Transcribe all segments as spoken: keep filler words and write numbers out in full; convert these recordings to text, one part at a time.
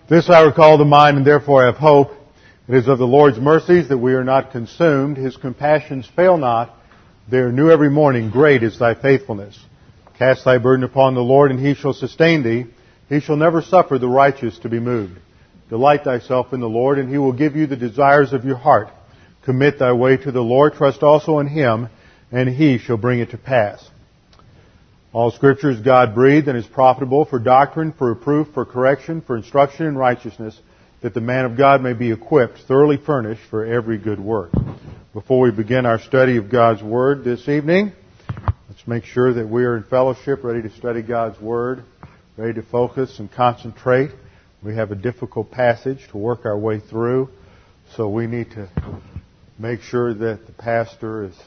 This I recall to mind, and therefore I have hope. It is of the Lord's mercies that we are not consumed. His compassions fail not. They are new every morning. Great is thy faithfulness. Cast thy burden upon the Lord, and he shall sustain thee. He shall never suffer the righteous to be moved. Delight thyself in the Lord, and he will give you the desires of your heart. Commit thy way to the Lord. Trust also in him, and he shall bring it to pass. All Scripture is God-breathed and is profitable for doctrine, for reproof, for correction, for instruction in righteousness, that the man of God may be equipped, thoroughly furnished for every good work. Before we begin our study of God's Word this evening, let's make sure that we are in fellowship, ready to study God's Word, ready to focus and concentrate. We have a difficult passage to work our way through, so we need to make sure that the pastor is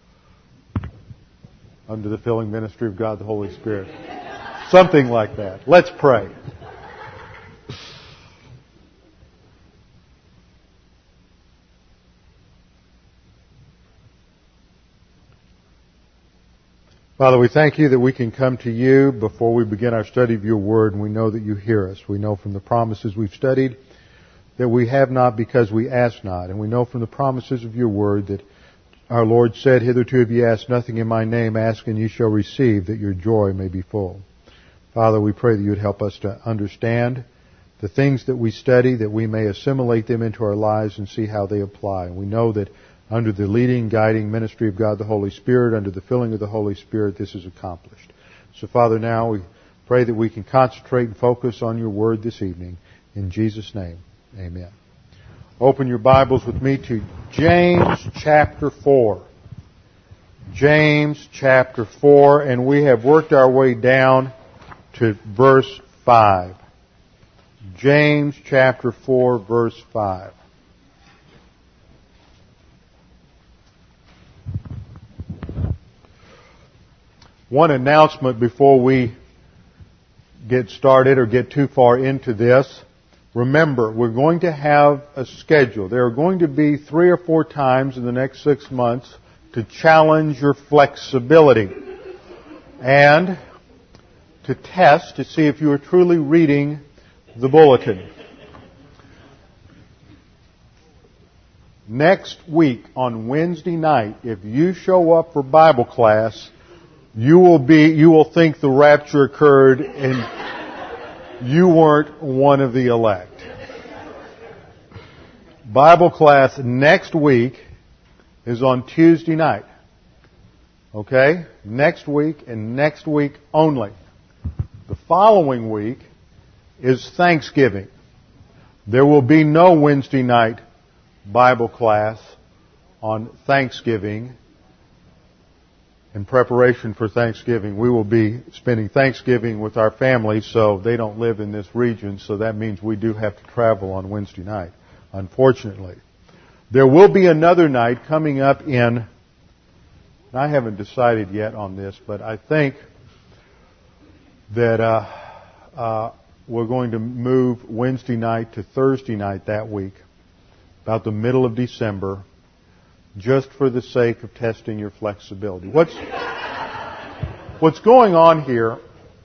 under the filling ministry of God the Holy Spirit. Something like that. Let's pray. Father, we thank you that we can come to you before we begin our study of your word, and we know that you hear us. We know from the promises we've studied that we have not because we ask not. And we know from the promises of your word that our Lord said, hitherto have ye asked nothing in my name, ask and ye shall receive, that your joy may be full. Father, we pray that you would help us to understand the things that we study, that we may assimilate them into our lives and see how they apply. And we know that under the leading, guiding ministry of God the Holy Spirit, under the filling of the Holy Spirit, this is accomplished. So, Father, now we pray that we can concentrate and focus on your word this evening. In Jesus' name, amen. Open your Bibles with me to James chapter four. James chapter four, and we have worked our way down to verse five. James chapter four, verse five. One announcement before we get started or get too far into this. Remember, we're going to have a schedule. There are going to be three or four times in the next six months to challenge your flexibility and to test to see if you are truly reading the bulletin. Next week on Wednesday night, if you show up for Bible class, you will be, you will think the rapture occurred and you weren't one of the elect. Bible class next week is on Tuesday night. Okay? Next week and next week only. The following week is Thanksgiving. There will be no Wednesday night Bible class on Thanksgiving. In preparation for Thanksgiving, we will be spending Thanksgiving with our family, so they don't live in this region, so that means we do have to travel on Wednesday night, unfortunately. There will be another night coming up in, I haven't decided yet on this, but I think that uh, uh, we're going to move Wednesday night to Thursday night that week, about the middle of December, just for the sake of testing your flexibility. What's, what's going on here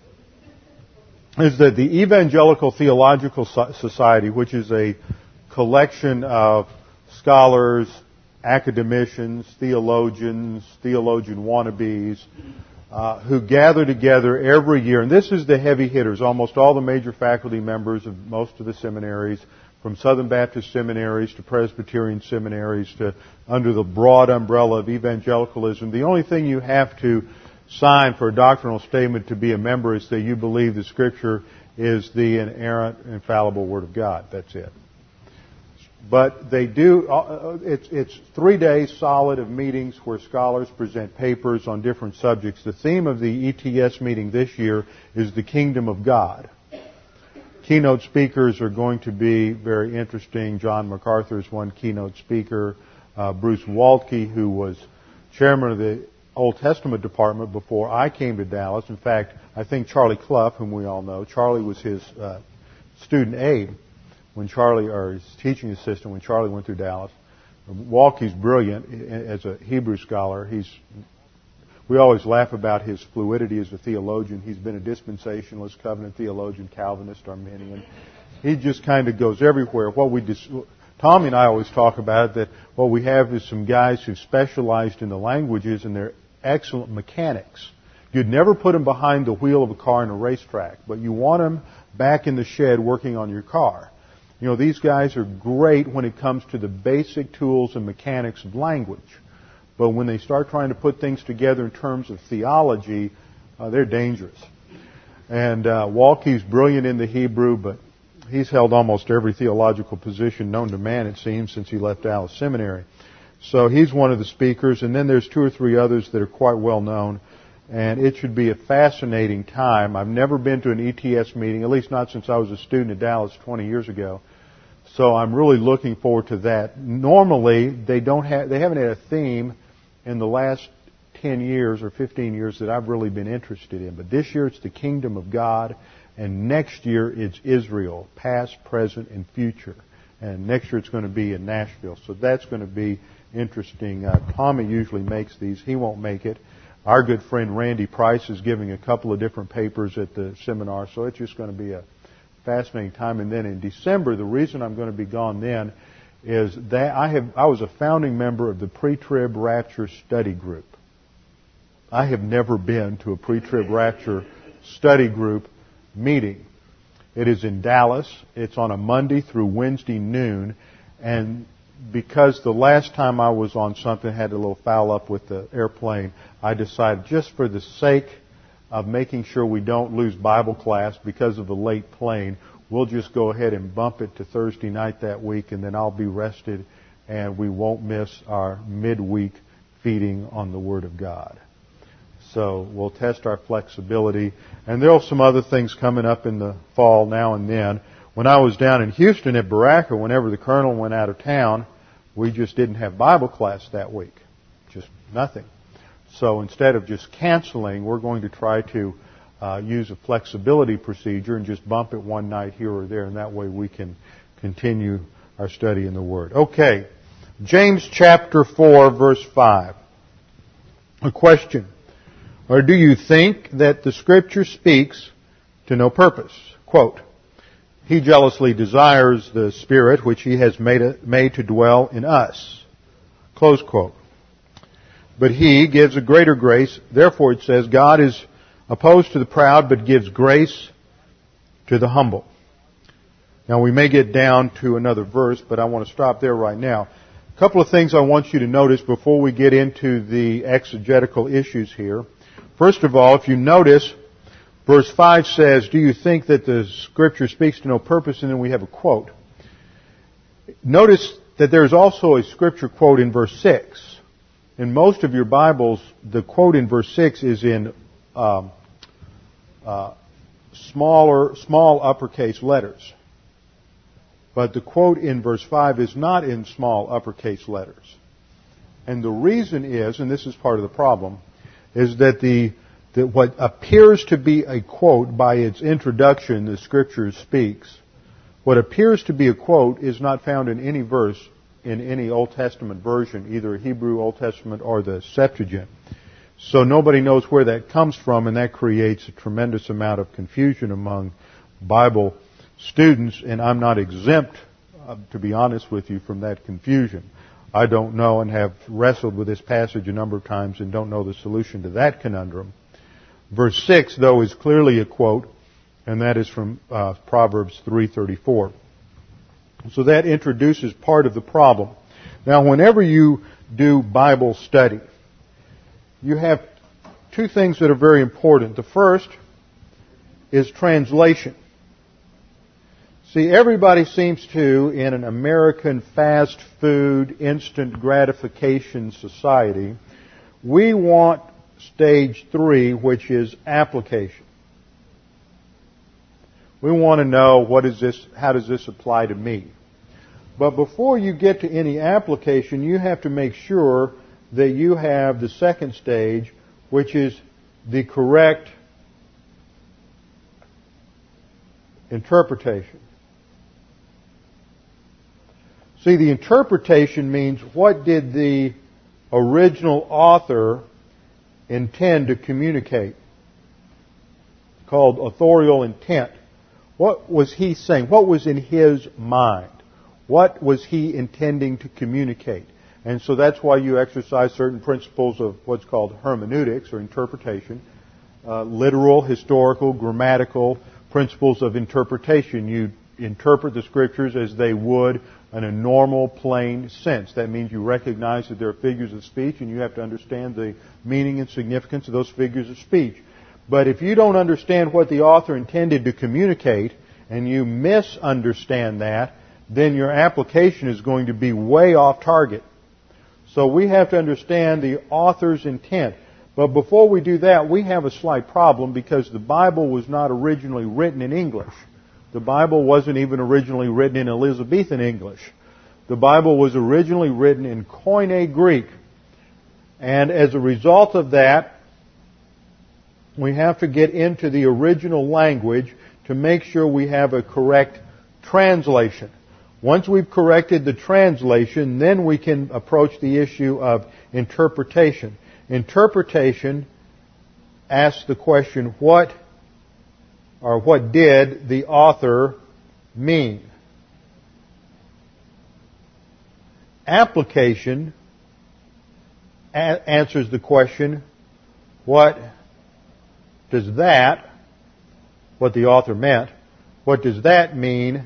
is that the Evangelical Theological Society, which is a collection of scholars, academicians, theologians, theologian wannabes, uh, who gather together every year, and this is the heavy hitters, almost all the major faculty members of most of the seminaries, from Southern Baptist seminaries to Presbyterian seminaries to under the broad umbrella of evangelicalism. The only thing you have to sign for a doctrinal statement to be a member is that you believe the Scripture is the inerrant, infallible Word of God. That's it. But they do, it's, it's three days solid of meetings where scholars present papers on different subjects. The theme of the E T S meeting this year is the Kingdom of God. Keynote speakers are going to be very interesting. John MacArthur is one keynote speaker. Uh, Bruce Waltke, who was chairman of the Old Testament department before I came to Dallas. In fact, I think Charlie Clough, whom we all know, Charlie was his uh, student aide when Charlie, or his teaching assistant when Charlie went through Dallas. Waltke's brilliant as a Hebrew scholar. He's We always laugh about his fluidity as a theologian. He's been a dispensationalist, covenant theologian, Calvinist, Arminian. he just kind of goes everywhere. What we just, Tommy and I always talk about that what we have is some guys who've specialized in the languages and they're excellent mechanics. You'd never put them behind the wheel of a car in a racetrack, but you want them back in the shed working on your car. You know, these guys are great when it comes to the basic tools and mechanics of language. But when they start trying to put things together in terms of theology, uh, they're dangerous. And uh, Walke's brilliant in the Hebrew, but he's held almost every theological position known to man, it seems, since he left Dallas Seminary. So he's one of the speakers, and then there's two or three others that are quite well known. And it should be a fascinating time. I've never been to an E T S meeting, at least not since I was a student at Dallas twenty years ago. So I'm really looking forward to that. Normally, they don't have, they haven't had a theme in the last ten years or fifteen years that I've really been interested in. But this year it's the Kingdom of God, and next year it's Israel, past, present, and future. And next year it's going to be in Nashville. So that's going to be interesting. Uh, Tommy usually makes these. He won't make it. Our good friend Randy Price is giving a couple of different papers at the seminar, so it's just going to be a fascinating time. And then in December, the reason I'm going to be gone then is that I have I was a founding member of the Pre-Trib Rapture Study Group. I have never been to a Pre-Trib Rapture Study Group meeting. It is in Dallas. It's on a Monday through Wednesday noon, and because the last time I was on something had a little foul up with the airplane, I decided just for the sake of making sure we don't lose Bible class because of the late plane, we'll just go ahead and bump it to Thursday night that week, and then I'll be rested and we won't miss our midweek feeding on the Word of God. So we'll test our flexibility. And there are some other things coming up in the fall now and then. When I was down in Houston at Baraka, whenever the colonel went out of town, we just didn't have Bible class that week. Just nothing. So instead of just canceling, we're going to try to uh, use a flexibility procedure and just bump it one night here or there, and that way we can continue our study in the Word. Okay, James chapter four, verse five. A question. Or do you think that the Scripture speaks to no purpose? Quote, He jealously desires the Spirit which He has made, made to dwell in us. Close quote. But He gives a greater grace. Therefore it says, God is opposed to the proud, but gives grace to the humble. Now we may get down to another verse, but I want to stop there right now. A couple of things I want you to notice before we get into the exegetical issues here. First of all, if you notice, verse five says, do you think that the Scripture speaks to no purpose? And then we have a quote. Notice that there's also a Scripture quote in verse six. In most of your Bibles, the quote in verse six is in um, uh, smaller, small uppercase letters. But the quote in verse five is not in small uppercase letters. And the reason is, and this is part of the problem, is that the that what appears to be a quote by its introduction, the Scripture speaks, what appears to be a quote is not found in any verse in any Old Testament version, either Hebrew Old Testament or the Septuagint. So nobody knows where that comes from, and that creates a tremendous amount of confusion among Bible students, and I'm not exempt, uh, to be honest with you, from that confusion. I don't know and have wrestled with this passage a number of times and don't know the solution to that conundrum. Verse six, though, is clearly a quote, and that is from uh, Proverbs three thirty-four. So that introduces part of the problem. Now, whenever you do Bible study, you have two things that are very important. The first is translation. See, everybody seems to, in an American fast food, instant gratification society, we want stage three, which is application. We want to know, what is this, how does this apply to me? But before you get to any application, you have to make sure that you have the second stage, which is the correct interpretation. See, the interpretation means, what did the original author intend to communicate? It's called authorial intent. What was he saying? What was in his mind? What was he intending to communicate? And so that's why you exercise certain principles of what's called hermeneutics or interpretation, uh, literal, historical, grammatical principles of interpretation. You interpret the Scriptures as they would in a normal, plain sense. That means you recognize that there are figures of speech and you have to understand the meaning and significance of those figures of speech. But if you don't understand what the author intended to communicate and you misunderstand that, then your application is going to be way off target. So we have to understand the author's intent. But before we do that, we have a slight problem because the Bible was not originally written in English. The Bible wasn't even originally written in Elizabethan English. The Bible was originally written in Koine Greek. And as a result of that, we have to get into the original language to make sure we have a correct translation. Once we've corrected the translation, then we can approach the issue of interpretation. Interpretation asks the question, what or what did the author mean? Application a- answers the question, what does that, what the author meant, what does that mean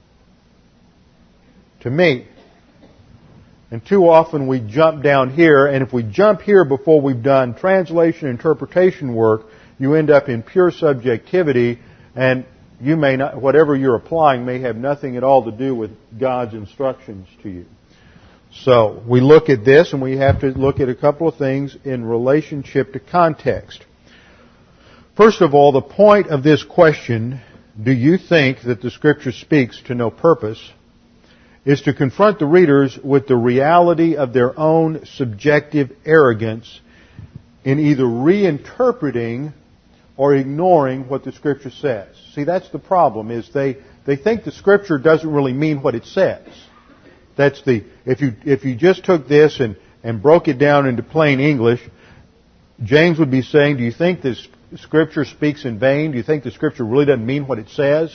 to me? And too often we jump down here, and if we jump here before we've done translation and interpretation work, you end up in pure subjectivity, and you may not, whatever you're applying may have nothing at all to do with God's instructions to you. So we look at this, and we have to look at a couple of things in relationship to context. First of all, the point of this question, do you think that the Scripture speaks to no purpose, is to confront the readers with the reality of their own subjective arrogance in either reinterpreting or ignoring what the Scripture says. See, that's the problem, is they, they think the Scripture doesn't really mean what it says. That's the, if you, if you just took this and, and broke it down into plain English, James would be saying, do you think this Scripture speaks in vain? Do you think the Scripture really doesn't mean what it says?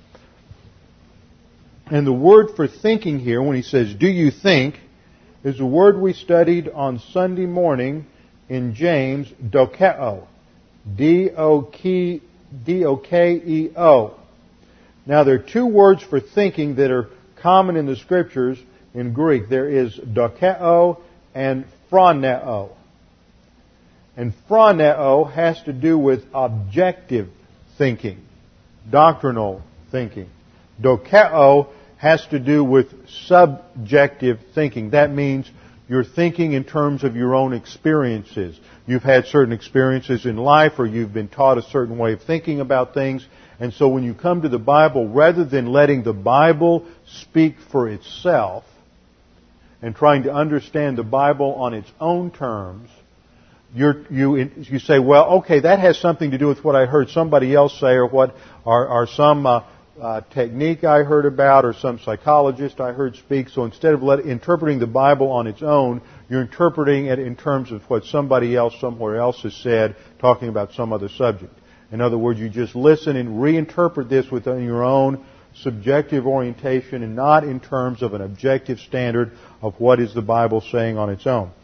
And the word for thinking here, when he says, do you think, is a word we studied on Sunday morning in James, dokeo. D O K E O. Now, there are two words for thinking that are common in the Scriptures in Greek. There is dokeo and phroneo. And phroneo has to do with objective thinking, doctrinal thinking. Dokeo has to do with subjective thinking. That means you're thinking in terms of your own experiences. You've had certain experiences in life, or you've been taught a certain way of thinking about things. And so when you come to the Bible, rather than letting the Bible speak for itself and trying to understand the Bible on its own terms, You're, you you say, well, okay, that has something to do with what I heard somebody else say, or what, or, or some uh, uh, technique I heard about, or some psychologist I heard speak. So instead of let, interpreting the Bible on its own, you're interpreting it in terms of what somebody else somewhere else has said, talking about some other subject. In other words, you just listen and reinterpret this within your own subjective orientation, and not in terms of an objective standard of what is the Bible saying on its own.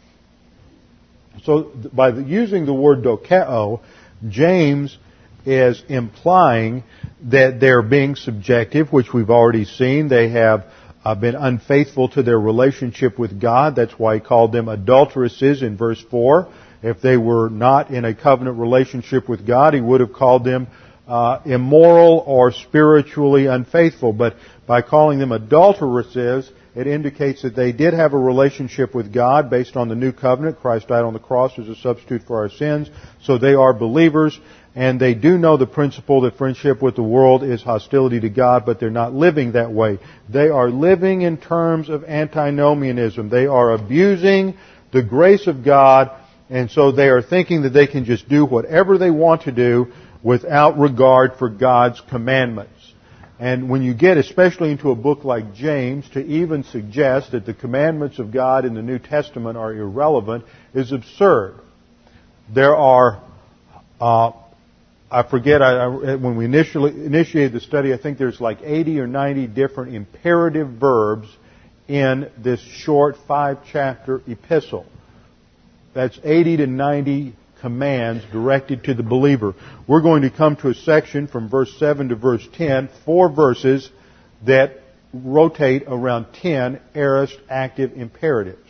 So by using the word dokeo, James is implying that they're being subjective, which we've already seen. They have uh, been unfaithful to their relationship with God. That's why he called them adulteresses in verse four. If they were not in a covenant relationship with God, he would have called them uh, immoral or spiritually unfaithful. But by calling them adulteresses, it indicates that they did have a relationship with God based on the new covenant. Christ died on the cross as a substitute for our sins. So they are believers, and they do know the principle that friendship with the world is hostility to God, but they're not living that way. They are living in terms of antinomianism. They are abusing the grace of God, and so they are thinking that they can just do whatever they want to do without regard for God's commandments. And when you get especially into a book like James, to even suggest that the commandments of God in the New Testament are irrelevant is absurd. There are uh, I forget, I, I, when we initially initiated the study, I think there's like eighty or ninety different imperative verbs in this short five-chapter epistle. That's eighty to ninety commands directed to the believer. We're going to come to a section from verse seven to verse ten, four verses that rotate around ten aorist active imperatives.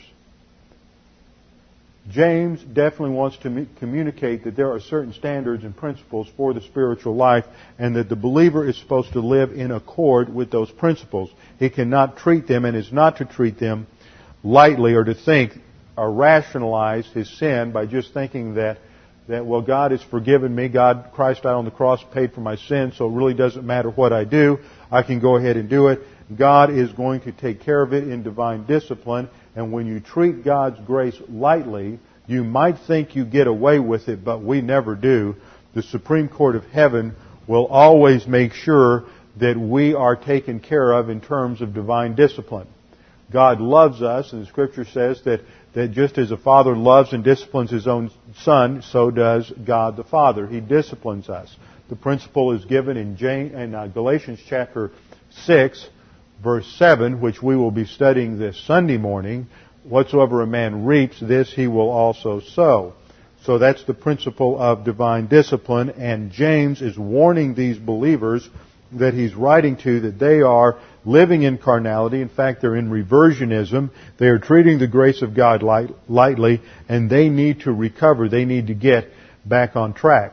James definitely wants to communicate that there are certain standards and principles for the spiritual life and that the believer is supposed to live in accord with those principles. He cannot treat them and is not to treat them lightly or to think or rationalize his sin by just thinking that, that, well, God has forgiven me. God, Christ died on the cross, paid for my sin, so it really doesn't matter what I do. I can go ahead and do it. God is going to take care of it in divine discipline. And when you treat God's grace lightly, you might think you get away with it, but we never do. The Supreme Court of Heaven will always make sure that we are taken care of in terms of divine discipline. God loves us, and the Scripture says that, that just as a father loves and disciplines his own son, so does God the Father. He disciplines us. The principle is given in, James, in uh, Galatians chapter six, verse seven, which we will be studying this Sunday morning. Whatsoever a man reaps, this he will also sow. So that's the principle of divine discipline, and James is warning these believers that he's writing to that they are living in carnality. In fact, they're in reversionism. They are treating the grace of God light, lightly, and they need to recover. They need to get back on track.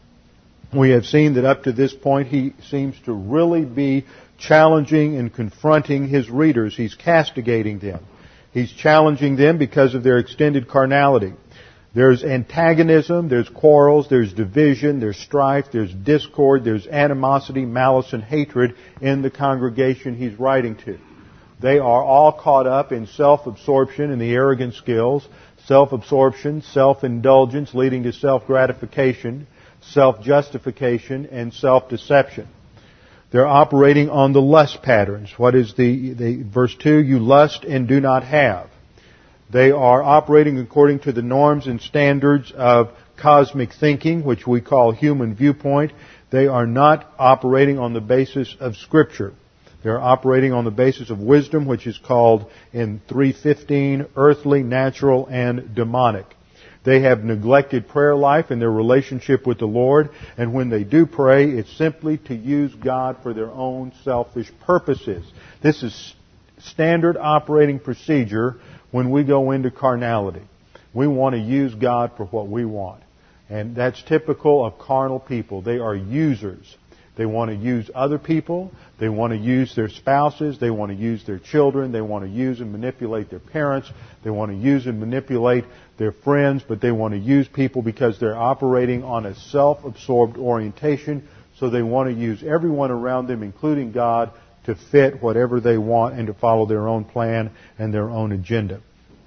We have seen that up to this point he seems to really be challenging and confronting his readers. He's castigating them. He's challenging them because of their extended carnality. There's antagonism, there's quarrels, there's division, there's strife, there's discord, there's animosity, malice, and hatred in the congregation he's writing to. They are all caught up in self-absorption and the arrogant skills, self-absorption, self-indulgence leading to self-gratification, self-justification, and self-deception. They're operating on the lust patterns. What is the, the verse two? You lust and do not have. They are operating according to the norms and standards of cosmic thinking, which we call human viewpoint. They are not operating on the basis of Scripture. They're operating on the basis of wisdom, which is called in three fifteen earthly, natural, and demonic. They have neglected prayer life and their relationship with the Lord, and when they do pray, it's simply to use God for their own selfish purposes. This is standard operating procedure when we go into carnality. We want to use God for what we want. And that's typical of carnal people. They are users. They want to use other people. They want to use their spouses. They want to use their children. They want to use and manipulate their parents. They want to use and manipulate their friends, but they want to use people because they're operating on a self-absorbed orientation. So they want to use everyone around them, including God, to fit whatever they want and to follow their own plan and their own agenda.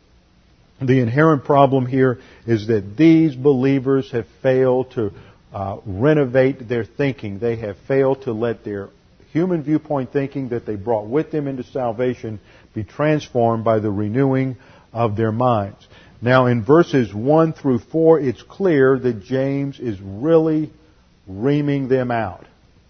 The inherent problem here is that these believers have failed to uh, renovate their thinking. They have failed to let their human viewpoint thinking that they brought with them into salvation be transformed by the renewing of their minds. Now in verses one through four, it's clear that James is really reaming them out.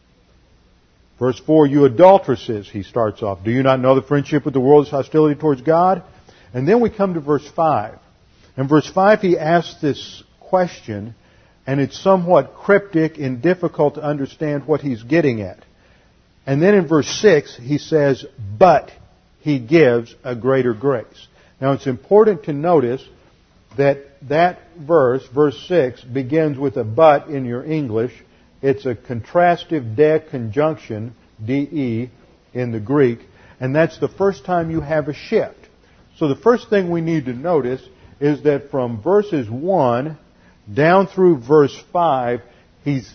Verse four, you adulteresses, he starts off. Do you not know the friendship with the world is hostility towards God? And then we come to verse five. In verse five, he asks this question, and it's somewhat cryptic and difficult to understand what he's getting at. And then in verse six, he says, but he gives a greater grace. Now it's important to notice that that verse, verse six, begins with a but in your English. It's a contrastive de conjunction, D E, in the Greek, and that's the first time you have a shift. So the first thing we need to notice is that from verses one down through verse five, he's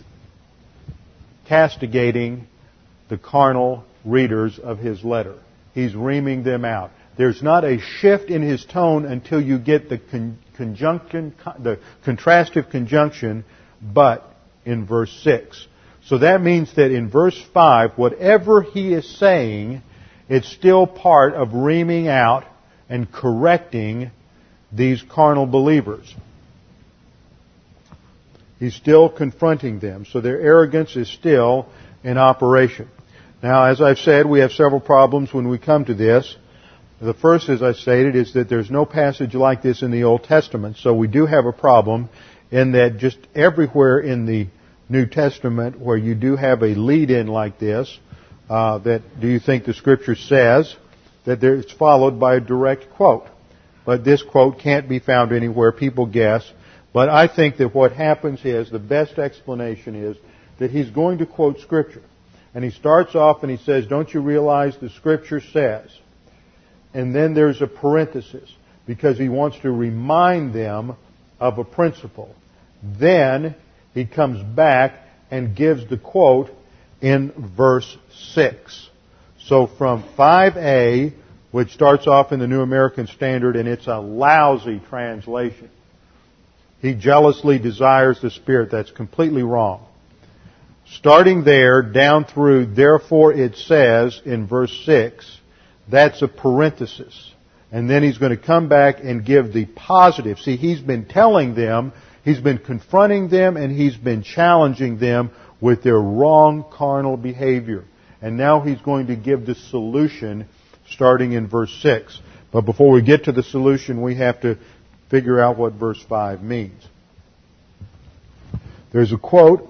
castigating the carnal readers of his letter. He's reaming them out. There's not a shift in his tone until you get the con- conjunction, the contrastive conjunction, but in verse six. So that means that in verse five, whatever he is saying, it's still part of reaming out and correcting these carnal believers. He's still confronting them. So their arrogance is still in operation. Now, as I've said, we have several problems when we come to this. The first, as I stated, is that there's no passage like this in the Old Testament. So we do have a problem in that just everywhere in the New Testament where you do have a lead-in like this, uh, that do you think the Scripture says that there, it's followed by a direct quote. But this quote can't be found anywhere. People guess. But I think that what happens is, the best explanation is that he's going to quote Scripture. And he starts off and he says, don't you realize the Scripture says? And then there's a parenthesis, because he wants to remind them of a principle. Then he comes back and gives the quote in verse six. So from five A, which starts off in the New American Standard, and it's a lousy translation. He jealously desires the Spirit. That's completely wrong. Starting there, down through, therefore it says, in verse six, that's a parenthesis. And then he's going to come back and give the positive. See, he's been telling them, he's been confronting them, and he's been challenging them with their wrong carnal behavior. And now he's going to give the solution starting in verse six. But before we get to the solution, we have to figure out what verse five means. There's a quote,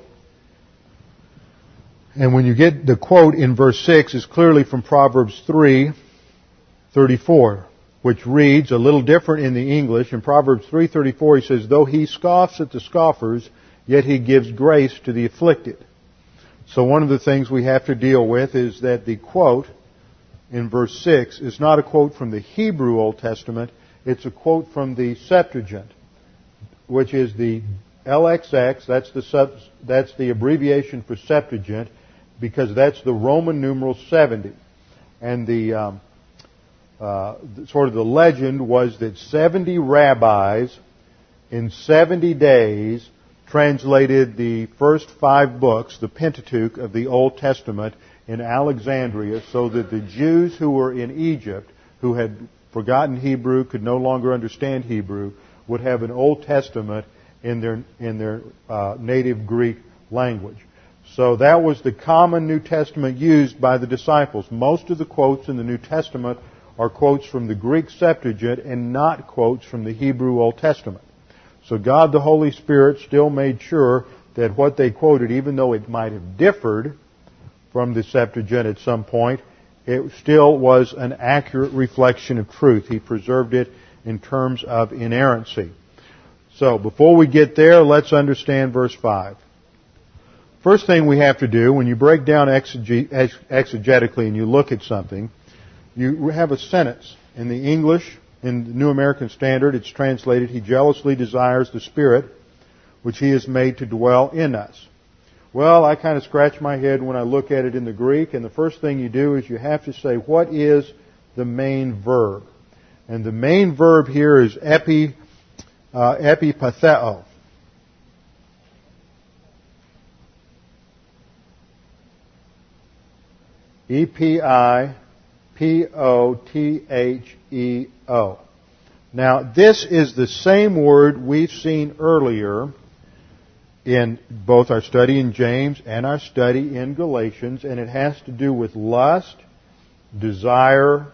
and when you get the quote in verse six, it's clearly from Proverbs three thirty-four, which reads a little different in the English. In Proverbs three thirty-four, he says, though he scoffs at the scoffers, yet he gives grace to the afflicted. So one of the things we have to deal with is that the quote in verse six is not a quote from the Hebrew Old Testament. It's a quote from the Septuagint, which is the L X X. That's the sub, that's the abbreviation for Septuagint, because that's the Roman numeral seventy. And the um, uh, sort of the legend was that seventy rabbis in seventy days translated the first five books, the Pentateuch of the Old Testament, in Alexandria, so that the Jews who were in Egypt, who had forgotten Hebrew, could no longer understand Hebrew, would have an Old Testament in their in their uh, native Greek language. So that was the common New Testament used by the disciples. Most of the quotes in the New Testament are quotes from the Greek Septuagint and not quotes from the Hebrew Old Testament. So God the Holy Spirit still made sure that what they quoted, even though it might have differed from the Septuagint at some point, it still was an accurate reflection of truth. He preserved it in terms of inerrancy. So before we get there, let's understand verse five. First thing we have to do, when you break down exege- exegetically and you look at something, you have a sentence. In the English, in the New American Standard, it's translated, He jealously desires the Spirit, which He has made to dwell in us. Well, I kind of scratch my head when I look at it in the Greek, and the first thing you do is you have to say, what is the main verb? And the main verb here is epi, uh, epipatheo. E P I P O T H E O. Now, this is the same word we've seen earlier in both our study in James and our study in Galatians, and it has to do with lust, desire,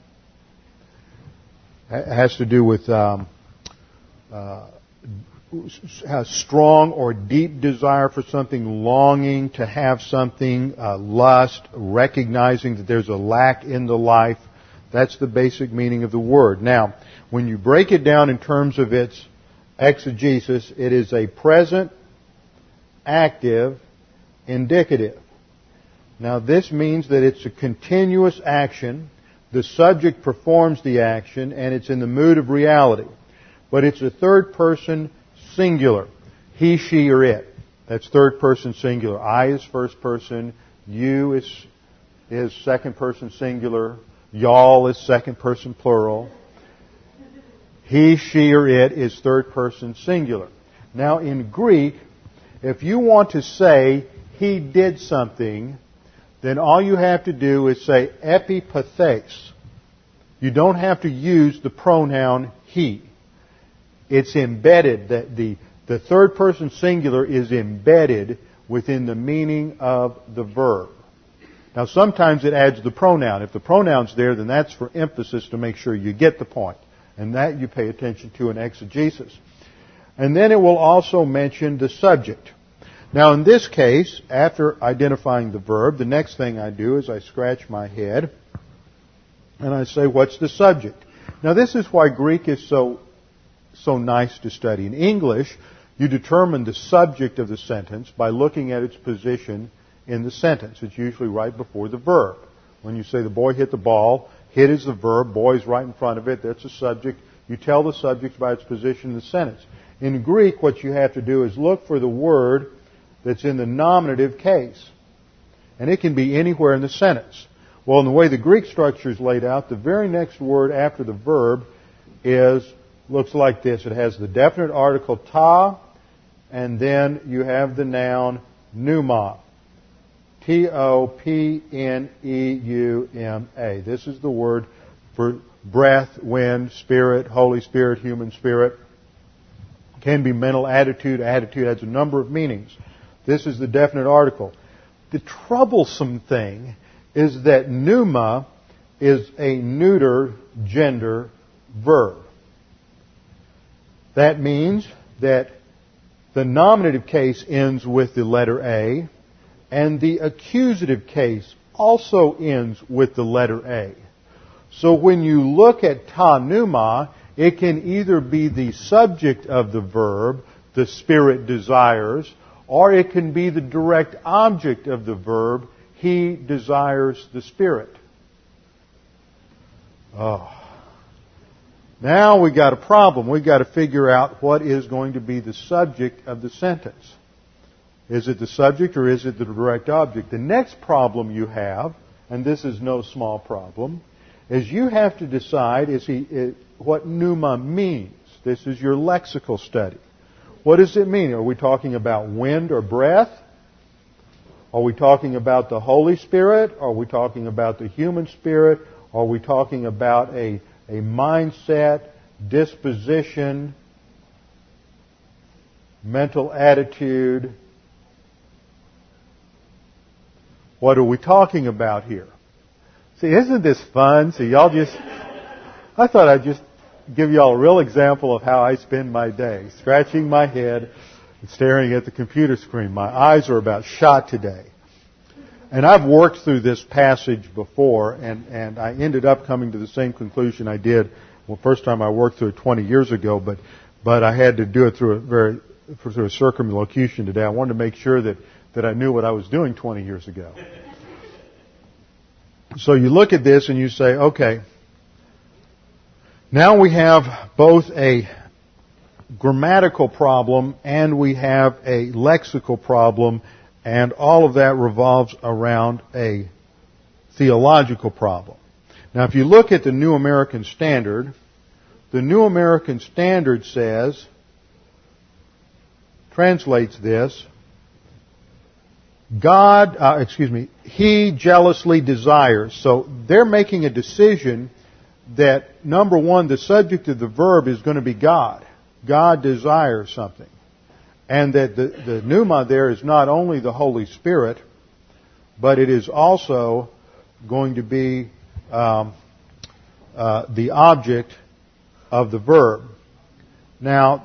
it has to do with um, uh, a strong or deep desire for something, longing to have something, uh, lust, recognizing that there's a lack in the life. That's the basic meaning of the word. Now, when you break it down in terms of its exegesis, it is a present, active, indicative. Now, this means that it's a continuous action. The subject performs the action, and it's in the mood of reality. But it's a third person singular. He, she, or it. That's third person singular. I is first person. You is, is second person singular. Y'all is second person plural. He, she, or it is third person singular. Now in Greek, if you want to say he did something, then all you have to do is say epipathes. You don't have to use the pronoun he. It's embedded, that the, The third person singular is embedded within the meaning of the verb. Now sometimes it adds the pronoun. If the pronoun's there, then that's for emphasis to make sure you get the point. And that you pay attention to in exegesis. And then it will also mention the subject. Now in this case, after identifying the verb, the next thing I do is I scratch my head and I say, what's the subject? Now this is why Greek is so, so nice to study. In English, you determine the subject of the sentence by looking at its position in the sentence. It's usually right before the verb. When you say the boy hit the ball, hit is the verb, boy is right in front of it, that's the subject. You tell the subject by its position in the sentence. In Greek, what you have to do is look for the word that's in the nominative case. And it can be anywhere in the sentence. Well, in the way the Greek structure is laid out, the very next word after the verb is, looks like this. It has the definite article ta, and then you have the noun pneuma. T O P N E U M A. This is the word for breath, wind, spirit, Holy Spirit, human spirit. It can be mental attitude. Attitude has a number of meanings. This is the definite article. The troublesome thing is that pneuma is a neuter gender verb. That means that the nominative case ends with the letter A, and the accusative case also ends with the letter A. So when you look at ta pneuma, it can either be the subject of the verb, the Spirit desires, or it can be the direct object of the verb, he desires the Spirit. Oh. Now we've got a problem. We've got to figure out what is going to be the subject of the sentence. Is it the subject or is it the direct object? The next problem you have, and this is no small problem, is you have to decide is he, is, what pneuma means. This is your lexical study. What does it mean? Are we talking about wind or breath? Are we talking about the Holy Spirit? Are we talking about the human spirit? Are we talking about a, a mindset, disposition, mental attitude? What are we talking about here? See, isn't this fun? See, y'all just, I thought I'd just give y'all a real example of how I spend my day. Scratching my head and staring at the computer screen. My eyes are about shot today. And I've worked through this passage before, and, and I ended up coming to the same conclusion I did, well, first time I worked through it twenty years ago, but, but I had to do it through a very, through a circumlocution today. I wanted to make sure that that I knew what I was doing twenty years ago. So you look at this and you say, okay, now we have both a grammatical problem and we have a lexical problem, and all of that revolves around a theological problem. Now if you look at the New American Standard, the New American Standard says, translates this, God, uh, excuse me, He jealously desires. So they're making a decision that, number one, the subject of the verb is going to be God. God desires something. And that the, the pneuma there is not only the Holy Spirit, but it is also going to be um, uh, the object of the verb. Now,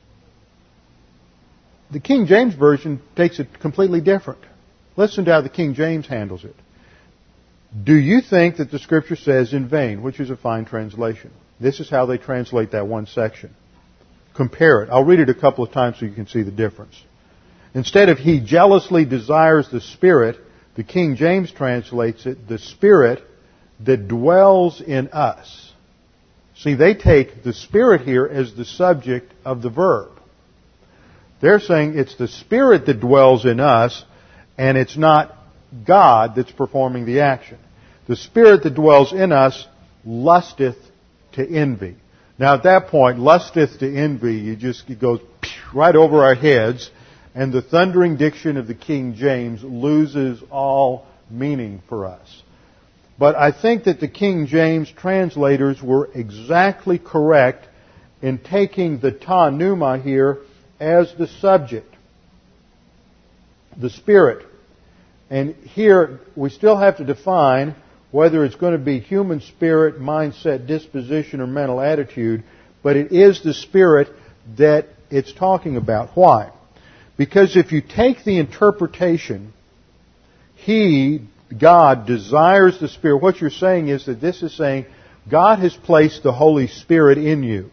the King James Version takes it completely different. Listen to how the King James handles it. Do you think that the Scripture says in vain, which is a fine translation? This is how they translate that one section. Compare it. I'll read it a couple of times so you can see the difference. Instead of He jealously desires the Spirit, the King James translates it, the Spirit that dwells in us. See, they take the Spirit here as the subject of the verb. They're saying it's the Spirit that dwells in us, and it's not God that's performing the action. The Spirit that dwells in us lusteth to envy. Now at that point, lusteth to envy, you just, it goes right over our heads, and the thundering diction of the King James loses all meaning for us. But I think that the King James translators were exactly correct in taking the ta pneuma here as the subject. The Spirit. And here we still have to define whether it's going to be human spirit, mindset, disposition, or mental attitude, but it is the Spirit that it's talking about. Why? Because if you take the interpretation, He, God, desires the Spirit, what you're saying is that this is saying God has placed the Holy Spirit in you.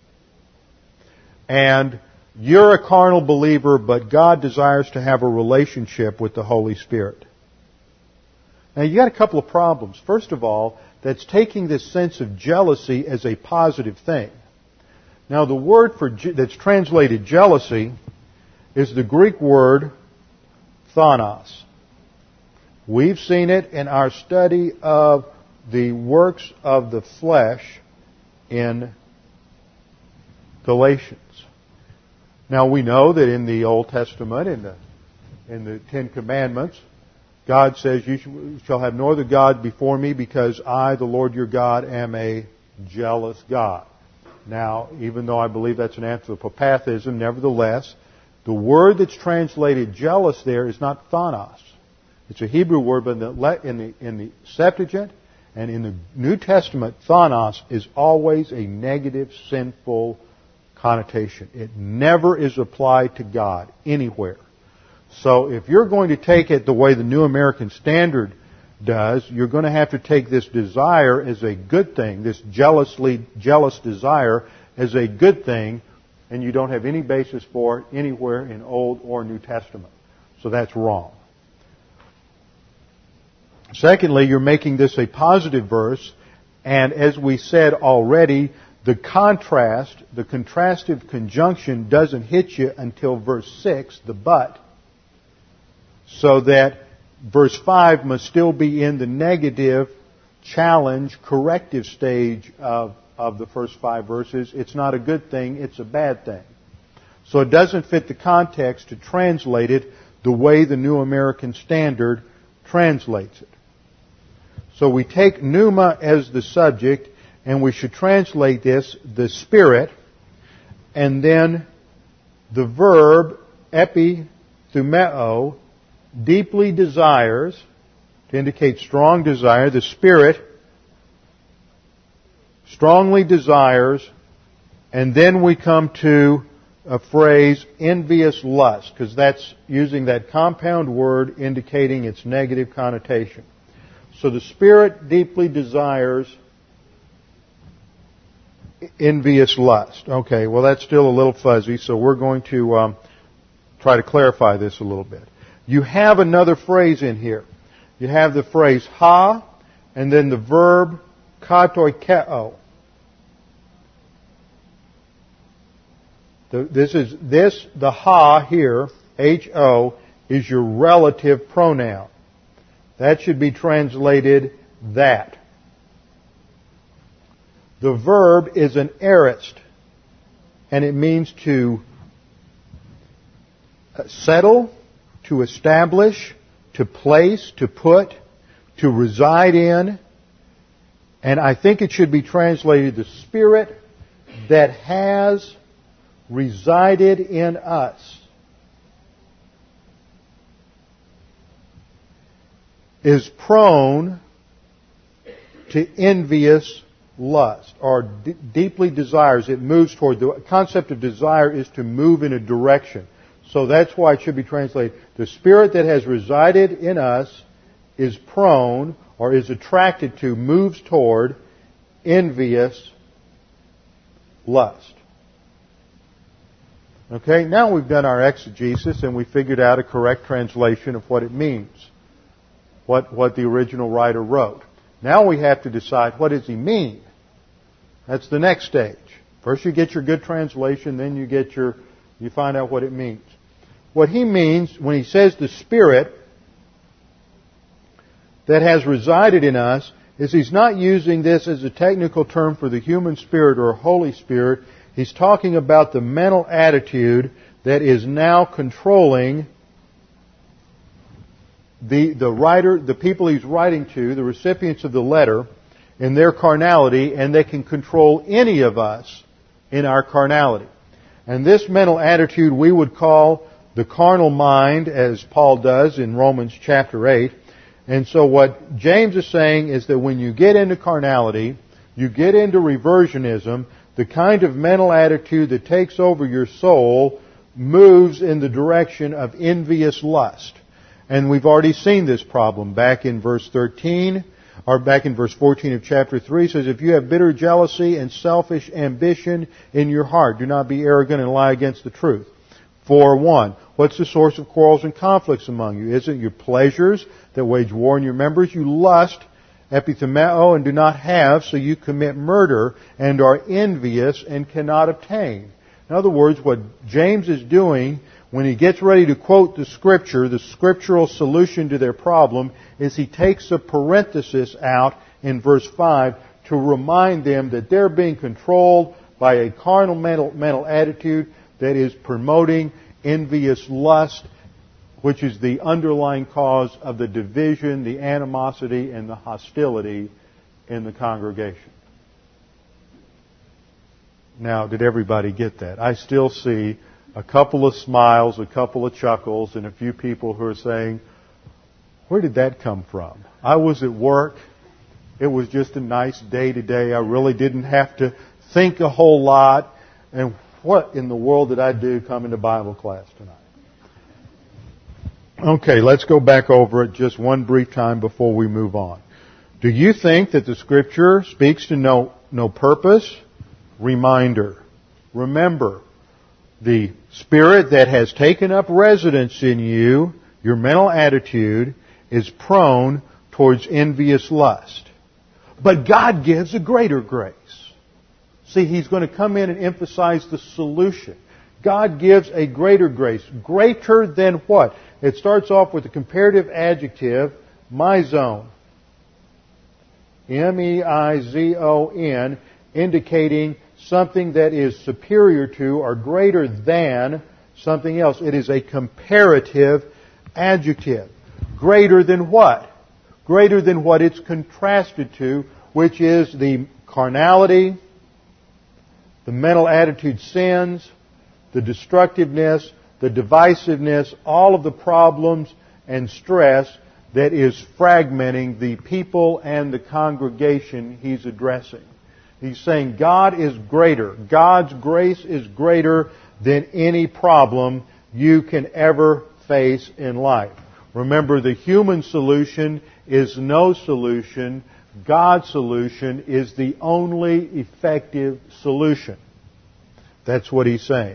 And you're a carnal believer, but God desires to have a relationship with the Holy Spirit. Now, you got a couple of problems. First of all, that's taking this sense of jealousy as a positive thing. Now, the word for that's translated jealousy is the Greek word thanos. We've seen it in our study of the works of the flesh in Galatians. Now we know that in the Old Testament, in the in the Ten Commandments, God says, "You shall have no other God before me, because I, the Lord your God, am a jealous God." Now, even though I believe that's an anthropopathism, nevertheless, the word that's translated jealous there is not thanos. It's a Hebrew word, but in the in the, in the Septuagint and in the New Testament, thanos is always a negative, sinful connotation. It never is applied to God anywhere. So if you're going to take it the way the New American Standard does, you're going to have to take this desire as a good thing, this jealously jealous desire as a good thing, and you don't have any basis for it anywhere in Old or New Testament. So that's wrong. Secondly, you're making this a positive verse, and as we said already, the contrast, the contrastive conjunction doesn't hit you until verse six, the but, so that verse five must still be in the negative, challenge, corrective stage of, of the first five verses. It's not a good thing, it's a bad thing. So it doesn't fit the context to translate it the way the New American Standard translates it. So we take pneuma as the subject, and we should translate this, the Spirit, and then the verb, epithumeo, deeply desires, to indicate strong desire. The Spirit strongly desires, and then we come to a phrase, envious lust, because that's using that compound word indicating its negative connotation. So the Spirit deeply desires envious lust. Okay, well that's still a little fuzzy, so we're going to um, try to clarify this a little bit. You have another phrase in here. You have the phrase ha, and then the verb katoikeo. The, this is this the ha here, H O, is your relative pronoun. That should be translated that. The verb is an aorist, and it means to settle, to establish, to place, to put, to reside in. And I think it should be translated the Spirit that has resided in us is prone to envious lust, or d- deeply desires. It moves toward, the concept of desire is to move in a direction. So that's why it should be translated, the Spirit that has resided in us is prone, or is attracted to, moves toward envious lust. Okay, now we've done our exegesis and we figured out a correct translation of what it means, what, what the original writer wrote. Now we have to decide, what does he mean? That's the next stage. First you get your good translation, then you get your, you find out what it means. What he means when he says the Spirit that has resided in us is he's not using this as a technical term for the human spirit or Holy Spirit. He's talking about the mental attitude that is now controlling the, the writer, the people he's writing to, the recipients of the letter, in their carnality, and they can control any of us in our carnality. And this mental attitude we would call the carnal mind, as Paul does in Romans chapter eight. And so what James is saying is that when you get into carnality, you get into reversionism, the kind of mental attitude that takes over your soul moves in the direction of envious lust. And we've already seen this problem back in verse thirteen, or back in verse fourteen of chapter three. It says, if you have bitter jealousy and selfish ambition in your heart, do not be arrogant and lie against the truth. For one, what's the source of quarrels and conflicts among you? Is it your pleasures that wage war in your members? You lust, epithemeo, and do not have, so you commit murder and are envious and cannot obtain. In other words, what James is doing when he gets ready to quote the Scripture, the scriptural solution to their problem, is he takes a parenthesis out in verse five to remind them that they're being controlled by a carnal mental, mental attitude that is promoting envious lust, which is the underlying cause of the division, the animosity, and the hostility in the congregation. Now, did everybody get that? I still see a couple of smiles, a couple of chuckles, and a few people who are saying, where did that come from? I was at work. It was just a nice day today. I really didn't have to think a whole lot. And what in the world did I do coming to Bible class tonight? Okay, let's go back over it just one brief time before we move on. Do you think that the Scripture speaks to no, no purpose? Reminder. Remember, the spirit that has taken up residence in you, your mental attitude, is prone towards envious lust. But God gives a greater grace. See, He's going to come in and emphasize the solution. God gives a greater grace. Greater than what? It starts off with the comparative adjective, meizon. M E I Z O N, indicating something that is superior to or greater than something else. It is a comparative adjective. Greater than what? Greater than what it's contrasted to, which is the carnality, the mental attitude sins, the destructiveness, the divisiveness, all of the problems and stress that is fragmenting the people and the congregation He's addressing. He's saying God is greater. God's grace is greater than any problem you can ever face in life. Remember, the human solution is no solution. God's solution is the only effective solution. That's what He's saying.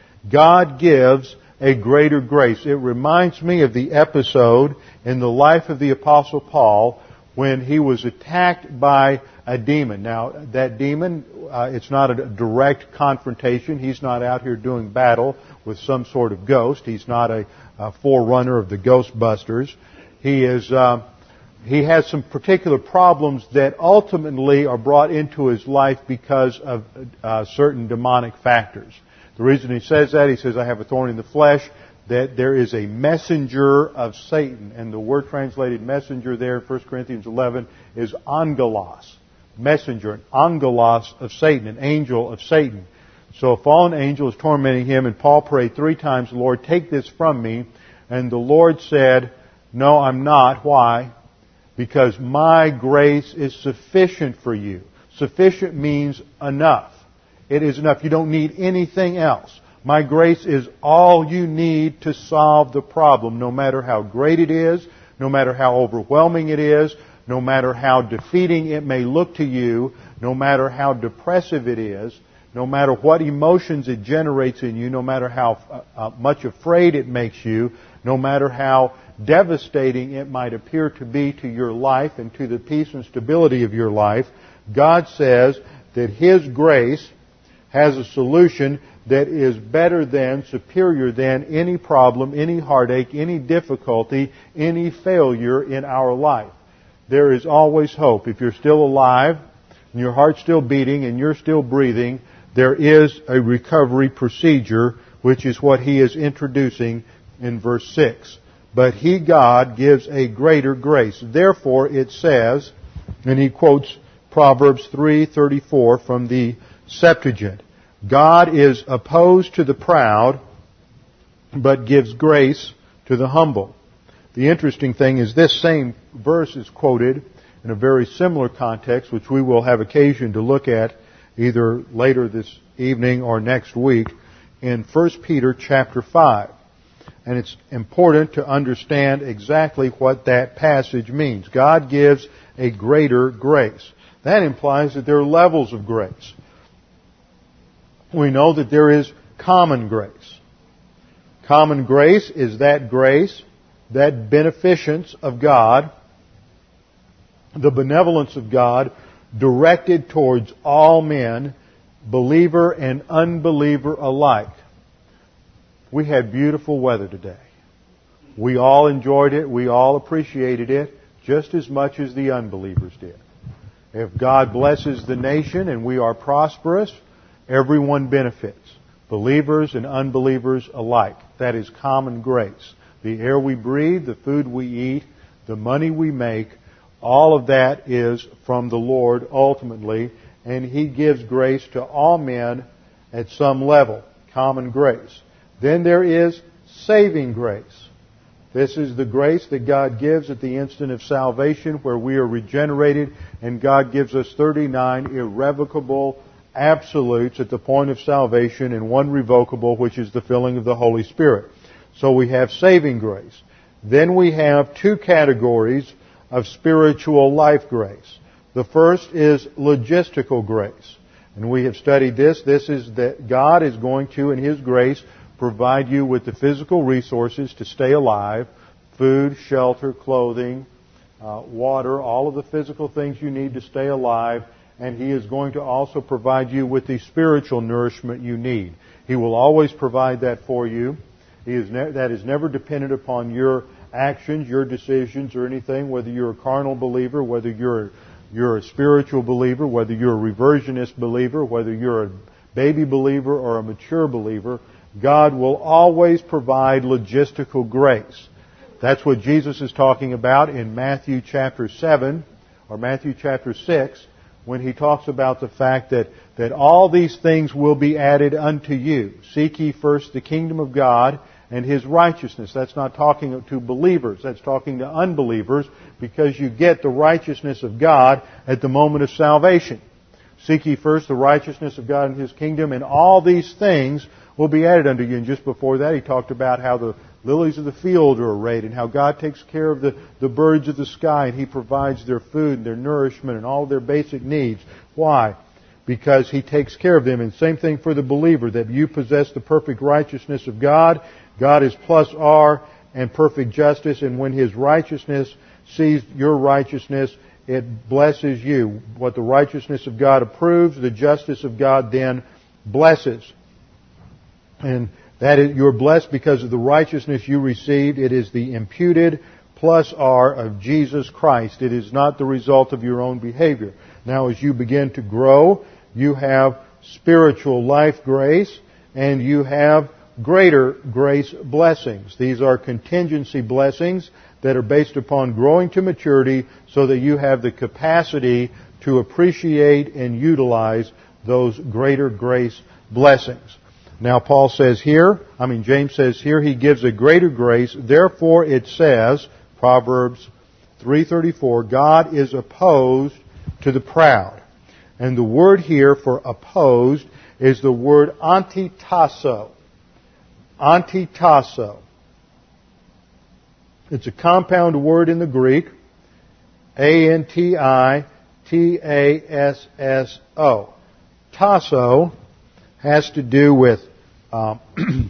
God gives a greater grace. It reminds me of the episode in the life of the Apostle Paul when he was attacked by a demon. Now, that demon, uh, it's not a direct confrontation. He's not out here doing battle with some sort of ghost. He's not a, a forerunner of the Ghostbusters. He is, uh, he has some particular problems that ultimately are brought into his life because of uh, certain demonic factors. The reason he says that, he says, I have a thorn in the flesh, that there is a messenger of Satan. And the word translated messenger there in First Corinthians eleven is angelos. Messenger, an angelos of Satan, an angel of Satan. So a fallen angel is tormenting him, and Paul prayed three times, Lord, take this from me. And the Lord said, no, I'm not. Why? Because my grace is sufficient for you. Sufficient means enough. It is enough. You don't need anything else. My grace is all you need to solve the problem, no matter how great it is, no matter how overwhelming it is, no matter how defeating it may look to you, no matter how depressive it is, no matter what emotions it generates in you, no matter how uh, much afraid it makes you, no matter how devastating it might appear to be to your life and to the peace and stability of your life, God says that His grace has a solution that is better than, superior than any problem, any heartache, any difficulty, any failure in our life. There is always hope. If you're still alive, and your heart's still beating, and you're still breathing, there is a recovery procedure, which is what he is introducing in verse six. But He, God, gives a greater grace. Therefore, it says, and he quotes Proverbs three thirty-four from the Septuagint, God is opposed to the proud, but gives grace to the humble. The interesting thing is this same verse is quoted in a very similar context, which we will have occasion to look at either later this evening or next week, in First Peter chapter five. And it's important to understand exactly what that passage means. God gives a greater grace. That implies that there are levels of grace. We know that there is common grace. Common grace is that grace, that beneficence of God, the benevolence of God directed towards all men, believer and unbeliever alike. We had beautiful weather today. We all enjoyed it. We all appreciated it just as much as the unbelievers did. If God blesses the nation and we are prosperous, everyone benefits. Believers and unbelievers alike. That is common grace. The air we breathe, the food we eat, the money we make, all of that is from the Lord ultimately, and He gives grace to all men at some level. Common grace. Then there is saving grace. This is the grace that God gives at the instant of salvation, where we are regenerated, and God gives us thirty-nine irrevocable absolutes at the point of salvation and one revocable, which is the filling of the Holy Spirit. So we have saving grace. Then we have two categories of spiritual life grace. The first is logistical grace. And we have studied this. This is that God is going to, in His grace, provide you with the physical resources to stay alive, food, shelter, clothing, uh, water, all of the physical things you need to stay alive. And He is going to also provide you with the spiritual nourishment you need. He will always provide that for you. He is ne- that is never dependent upon your actions, your decisions, or anything, whether you're a carnal believer, whether you're a, you're a spiritual believer, whether you're a reversionist believer, whether you're a baby believer or a mature believer. God will always provide logistical grace. That's what Jesus is talking about in Matthew chapter seven or Matthew chapter six, when He talks about the fact that, that all these things will be added unto you. Seek ye first the kingdom of God and His righteousness. That's not talking to believers. That's talking to unbelievers, because you get the righteousness of God at the moment of salvation. Seek ye first the righteousness of God and His kingdom, and all these things will be added unto you. And just before that, He talked about how the lilies of the field are arrayed, and how God takes care of the, the birds of the sky, and He provides their food and their nourishment and all of their basic needs. Why? Because He takes care of them. And same thing for the believer, that you possess the perfect righteousness of God. God is plus R and perfect justice, and when His righteousness sees your righteousness, it blesses you. What the righteousness of God approves, the justice of God then blesses. And that is, you're blessed because of the righteousness you received. It is the imputed plus R of Jesus Christ. It is not the result of your own behavior. Now, as you begin to grow, you have spiritual life grace, and you have greater grace blessings. These are contingency blessings that are based upon growing to maturity, so that you have the capacity to appreciate and utilize those greater grace blessings. Now Paul says here, I mean James says here, he gives a greater grace. Therefore it says, Proverbs three thirty-four, God is opposed to the proud. And the word here for opposed is the word antitasso. Antitasso. It's a compound word in the Greek. A N T I T A S S O. Tasso has to do with um,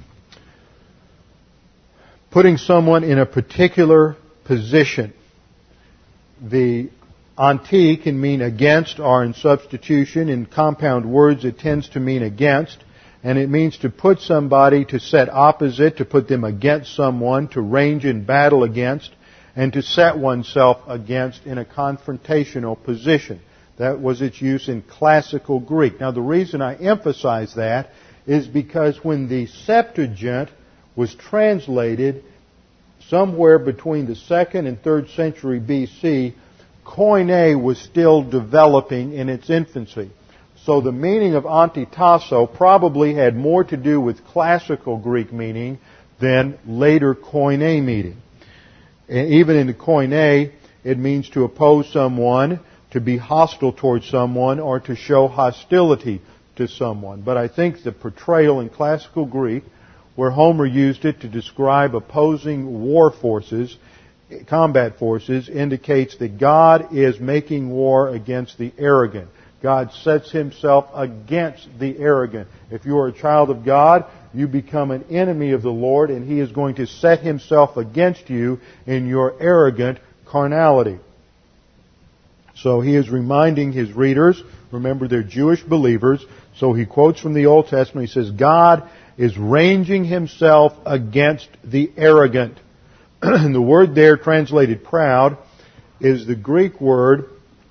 putting someone in a particular position. The anti can mean against, or in substitution. In compound words, it tends to mean against. And it means to put somebody, to set opposite, to put them against someone, to range in battle against, and to set oneself against in a confrontational position. That was its use in classical Greek. Now, the reason I emphasize that is because when the Septuagint was translated somewhere between the second and third century B C, Koine was still developing in its infancy. So the meaning of antitasso probably had more to do with classical Greek meaning than later koine meaning. And even in the koine, it means to oppose someone, to be hostile towards someone, or to show hostility to someone. But I think the portrayal in classical Greek, where Homer used it to describe opposing war forces, combat forces, indicates that God is making war against the arrogant. God sets Himself against the arrogant. If you are a child of God, you become an enemy of the Lord, and He is going to set Himself against you in your arrogant carnality. So He is reminding His readers, remember they're Jewish believers, so He quotes from the Old Testament. He says, God is ranging Himself against the arrogant. And the word there translated proud is the Greek word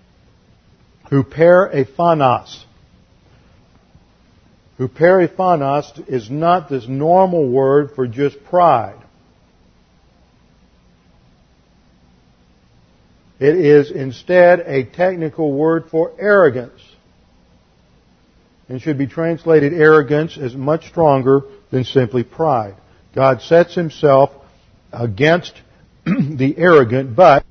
hupereiphanos. Hupereiphanos is not this normal word for just pride. It is instead a technical word for arrogance, and should be translated arrogance as much stronger than simply pride. God sets Himself against the arrogant, but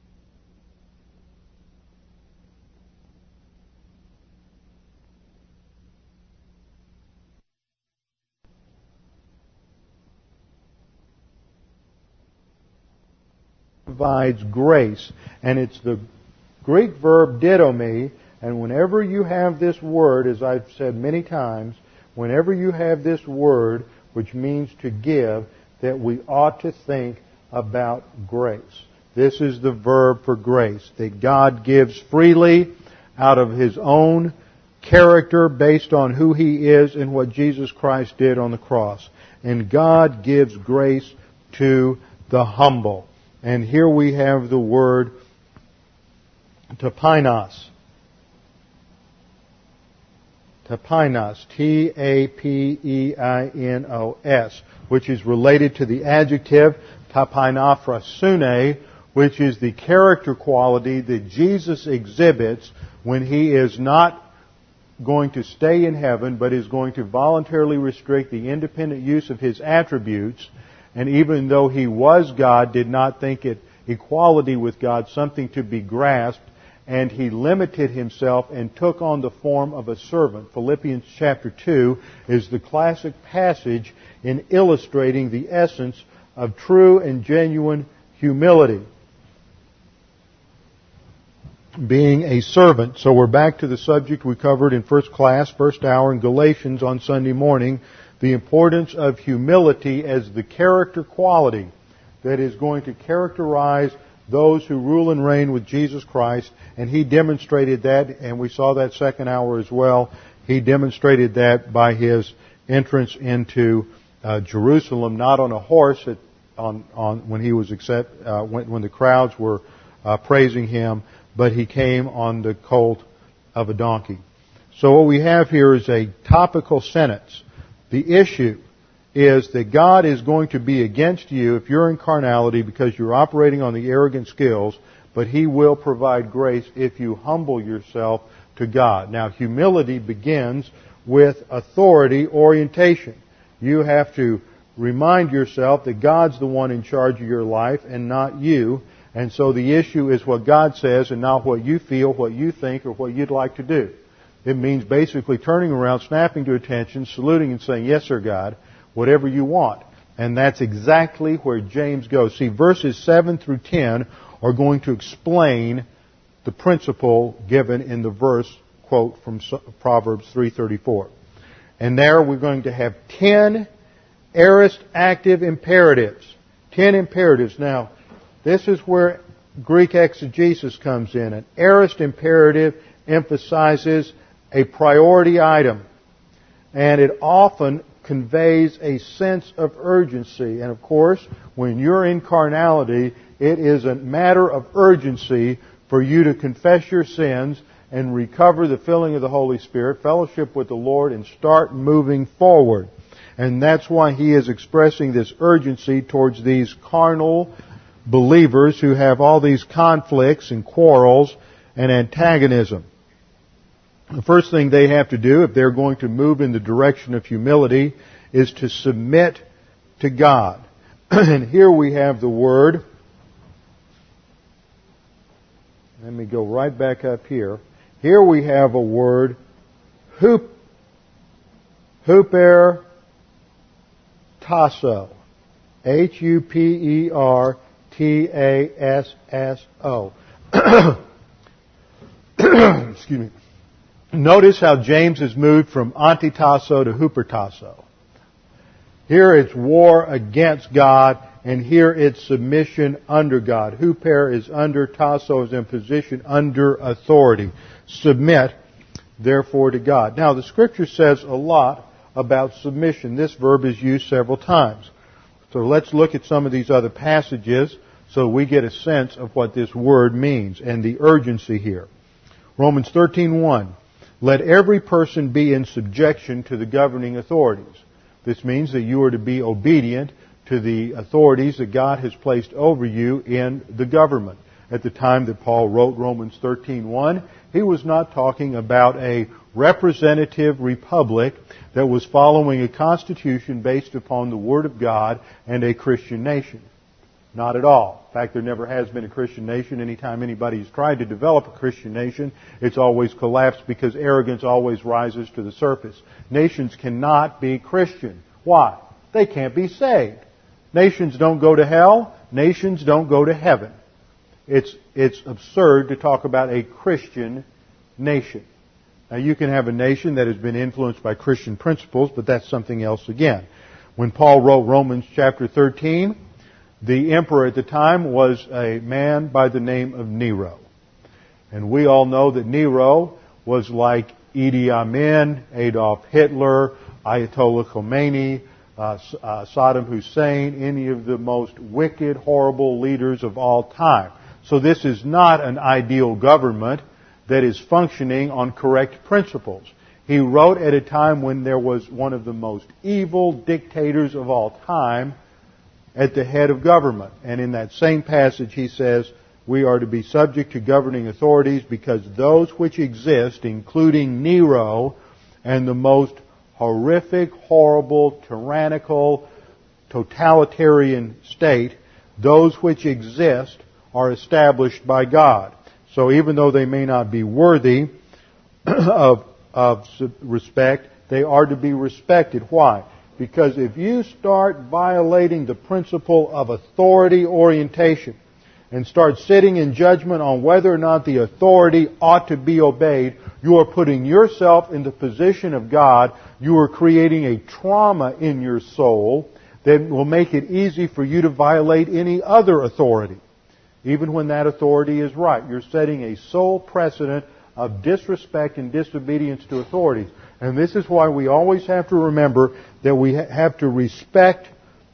provides grace. And it's the Greek verb didomi, and whenever you have this word, as I've said many times, whenever you have this word, which means to give, that we ought to think about grace. This is the verb for grace, that God gives freely out of His own character based on who He is and what Jesus Christ did on the cross. And God gives grace to the humble. And here we have the word tapainos. Tapainos, T A P E I N O S, which is related to the adjective tapainophrasune, which is the character quality that Jesus exhibits when He is not going to stay in heaven, but is going to voluntarily restrict the independent use of His attributes, and even though He was God, did not think it equality with God something to be grasped, and He limited Himself and took on the form of a servant. Philippians chapter two is the classic passage in illustrating the essence of true and genuine humility. Being a servant. So we're back to the subject we covered in first class, first hour in Galatians on Sunday morning, the importance of humility as the character quality that is going to characterize those who rule and reign with Jesus Christ. And He demonstrated that, and we saw that second hour as well. He demonstrated that by His entrance into uh, Jerusalem, not on a horse, at, on, on when He was accept, uh, when, when the crowds were uh, praising Him, but He came on the colt of a donkey. So what we have here is a topical sentence. The issue is that God is going to be against you if you're in carnality because you're operating on the arrogant skills, but He will provide grace if you humble yourself to God. Now, humility begins with authority orientation. You have to remind yourself that God's the one in charge of your life and not you. And so the issue is what God says and not what you feel, what you think, or what you'd like to do. It means basically turning around, snapping to attention, saluting and saying, yes, sir, God, whatever you want. And that's exactly where James goes. See, verses seven through ten are going to explain the principle given in the verse quote from Proverbs three thirty-four. And there we're going to have ten aorist active imperatives. Ten imperatives. Now, this is where Greek exegesis comes in. An aorist imperative emphasizes a priority item, and it often conveys a sense of urgency. And of course, when you're in carnality, it is a matter of urgency for you to confess your sins and recover the filling of the Holy Spirit, fellowship with the Lord, and start moving forward. And that's why he is expressing this urgency towards these carnal believers who have all these conflicts and quarrels and antagonism. The first thing they have to do, if they're going to move in the direction of humility, is to submit to God. And here we have the word. Let me go right back up here. Here we have a word, hup, huper tasso. H U P E R T A S S O. Excuse me. Notice how James has moved from antitasso to hupertasso. Here it's war against God, and here it's submission under God. Huper is under, tasso is in position under authority. Submit, therefore, to God. Now, the Scripture says a lot about submission. This verb is used several times. So let's look at some of these other passages so we get a sense of what this word means and the urgency here. Romans thirteen one. Let every person be in subjection to the governing authorities. This means that you are to be obedient to the authorities that God has placed over you in the government. At the time that Paul wrote Romans thirteen one, he was not talking about a representative republic that was following a constitution based upon the Word of God and a Christian nation. Not at all. In fact, there never has been a Christian nation. Anytime anybody's tried to develop a Christian nation, it's always collapsed because arrogance always rises to the surface. Nations cannot be Christian. Why? They can't be saved. Nations don't go to hell. Nations don't go to heaven. It's, it's absurd to talk about a Christian nation. Now, you can have a nation that has been influenced by Christian principles, but that's something else again. When Paul wrote Romans chapter thirteen, the emperor at the time was a man by the name of Nero. And we all know that Nero was like Idi Amin, Adolf Hitler, Ayatollah Khomeini, uh, uh, Saddam Hussein, any of the most wicked, horrible leaders of all time. So this is not an ideal government that is functioning on correct principles. He wrote at a time when there was one of the most evil dictators of all time at the head of government. And in that same passage he says, we are to be subject to governing authorities because those which exist, including Nero and the most horrific, horrible, tyrannical, totalitarian state, those which exist are established by God. So even though they may not be worthy of, of respect, they are to be respected. Why? Because if you start violating the principle of authority orientation and start sitting in judgment on whether or not the authority ought to be obeyed, you are putting yourself in the position of God. You are creating a trauma in your soul that will make it easy for you to violate any other authority, even when that authority is right. You're setting a sole precedent of disrespect and disobedience to authorities. And this is why we always have to remember that we have to respect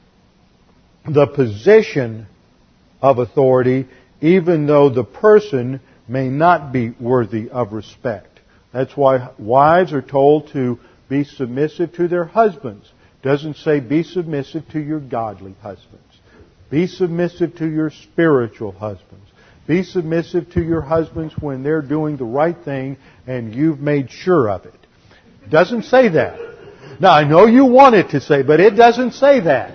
the position of authority, even though the person may not be worthy of respect. That's why wives are told to be submissive to their husbands. It doesn't say be submissive to your godly husbands. Be submissive to your spiritual husbands. Be submissive to your husbands when they're doing the right thing and you've made sure of it. It doesn't say that. Now, I know you want it to say, but it doesn't say that.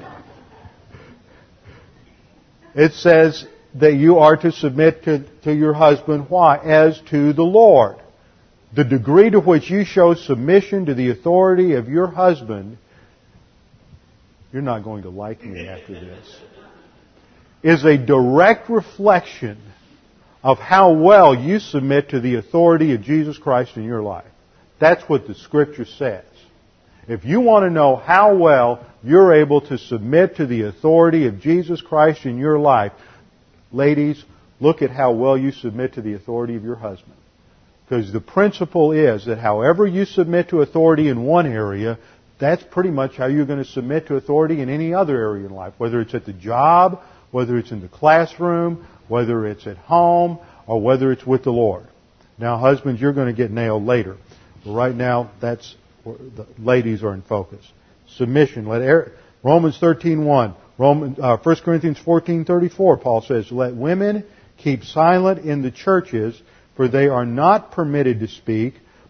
It says that you are to submit to, to your husband. Why? As to the Lord. The degree to which you show submission to the authority of your husband, you're not going to like me after this, is a direct reflection of how well you submit to the authority of Jesus Christ in your life. That's what the Scripture says. If you want to know how well you're able to submit to the authority of Jesus Christ in your life, ladies, look at how well you submit to the authority of your husband. Because the principle is that however you submit to authority in one area, that's pretty much how you're going to submit to authority in any other area in life, whether it's at the job, whether it's in the classroom, whether it's at home, or whether it's with the Lord. Now, husbands, you're going to get nailed later. But right now, that's where the ladies are in focus. Submission. Let er, Romans thirteen one, Roman, uh, First Corinthians fourteen thirty-four, Paul says, let women keep silent in the churches, for they are not permitted to speak,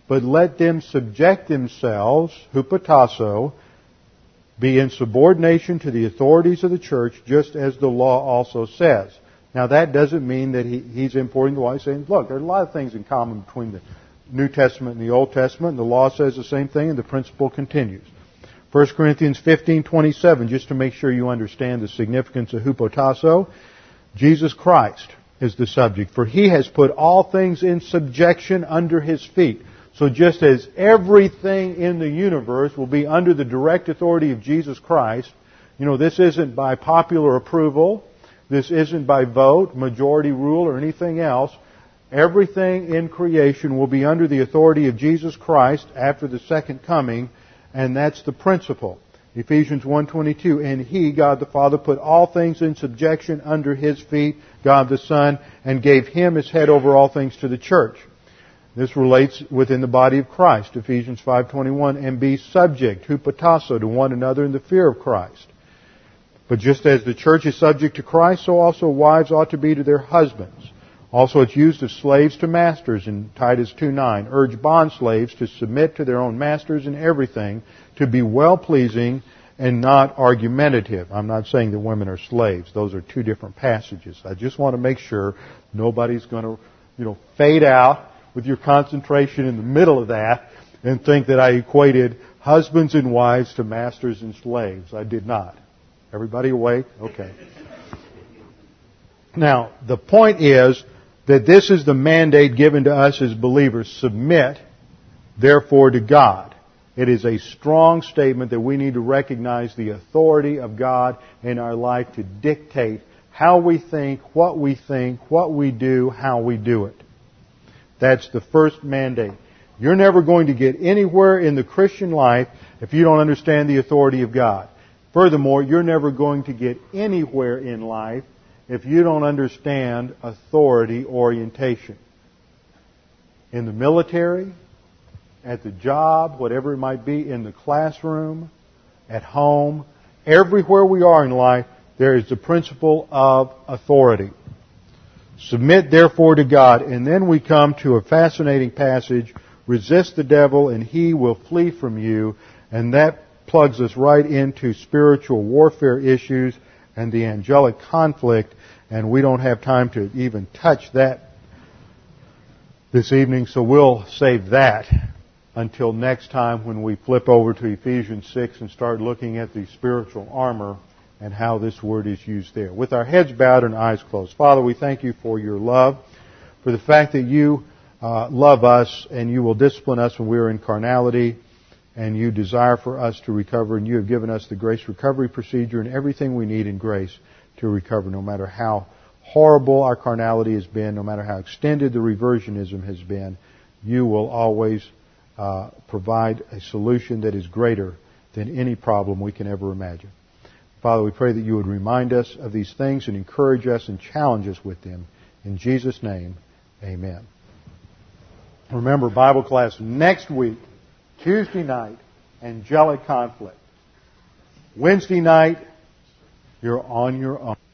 but let them subject themselves, hupotasso, be in subordination to the authorities of the church, just as the law also says. Now that doesn't mean that he, he's importing the law. He's saying, look, there are a lot of things in common between the New Testament and the Old Testament, and the law says the same thing, and the principle continues. First Corinthians fifteen twenty-seven, just to make sure you understand the significance of hupotasso, Jesus Christ is the subject, for He has put all things in subjection under His feet. So just as everything in the universe will be under the direct authority of Jesus Christ, you know, this isn't by popular approval, this isn't by vote, majority rule, or anything else. Everything in creation will be under the authority of Jesus Christ after the second coming, and that's the principle. Ephesians one twenty-two, and He, God the Father, put all things in subjection under His feet, God the Son, and gave Him as head over all things to the church. This relates within the body of Christ, Ephesians five twenty-one, and be subject, hupotasso, to one another in the fear of Christ. But just as the church is subject to Christ, so also wives ought to be to their husbands. Also it's used of slaves to masters in Titus two nine. Urge bondslaves to submit to their own masters in everything, to be well-pleasing and not argumentative. I'm not saying that women are slaves. Those are two different passages. I just want to make sure nobody's going to, you know, fade out with your concentration in the middle of that and think that I equated husbands and wives to masters and slaves. I did not. Everybody awake? Okay. Now, the point is that this is the mandate given to us as believers. Submit, therefore, to God. It is a strong statement that we need to recognize the authority of God in our life to dictate how we think, what we think, what we do, how we do it. That's the first mandate. You're never going to get anywhere in the Christian life if you don't understand the authority of God. Furthermore, you're never going to get anywhere in life if you don't understand authority orientation. In the military, at the job, whatever it might be, in the classroom, at home, everywhere we are in life, there is the principle of authority. Submit therefore to God, and then we come to a fascinating passage, resist the devil and he will flee from you, and that plugs us right into spiritual warfare issues and the angelic conflict, and we don't have time to even touch that this evening, so we'll save that until next time when we flip over to Ephesians six and start looking at the spiritual armor and how this word is used there. With our heads bowed and eyes closed. Father, we thank you for your love, for the fact that you uh, love us and you will discipline us when we are in carnality, and you desire for us to recover, and you have given us the grace recovery procedure and everything we need in grace to recover, no matter how horrible our carnality has been, no matter how extended the reversionism has been. You will always uh, provide a solution that is greater than any problem we can ever imagine. Father, we pray that you would remind us of these things and encourage us and challenge us with them. In Jesus' name, amen. Remember, Bible class next week, Tuesday night, angelic conflict. Wednesday night, you're on your own.